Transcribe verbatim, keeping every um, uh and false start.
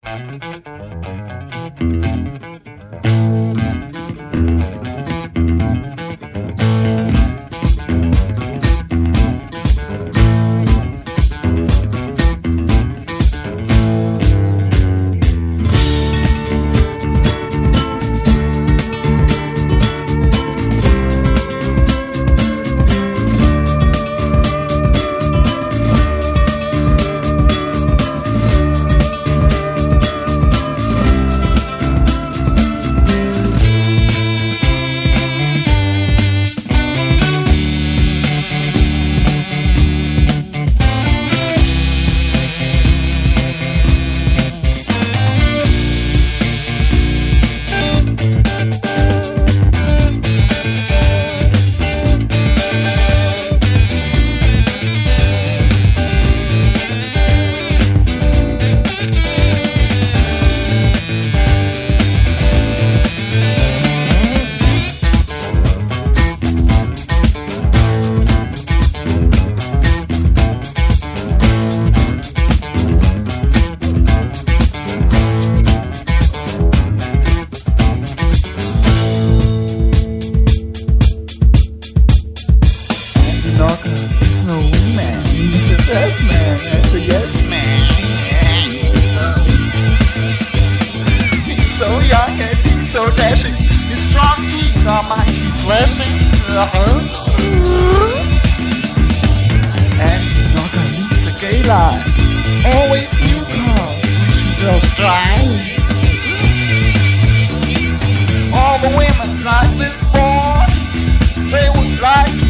It's no man, he's a best man and a yes man. He's so young and he's so dashing, his strong teeth are mighty flashing. Uh-huh. And Knocker leads a gay life, always new cars which he does drive. All the women like this boy, they would like to